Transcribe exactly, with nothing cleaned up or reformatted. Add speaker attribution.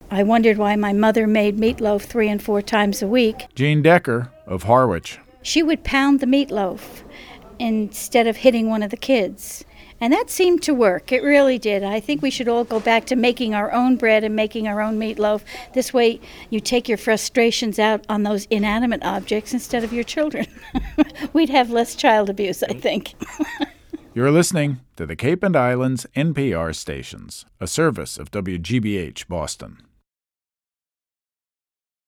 Speaker 1: I wondered why my mother made meatloaf three and four times a week.
Speaker 2: Jean Decker of Harwich.
Speaker 1: She would pound the meatloaf instead of hitting one of the kids. And that seemed to work. It really did. I think we should all go back to making our own bread and making our own meatloaf. This way you take your frustrations out on those inanimate objects instead of your children. We'd have less child abuse, I think.
Speaker 2: You're listening to the Cape and Islands N P R stations, a service of W G B H Boston.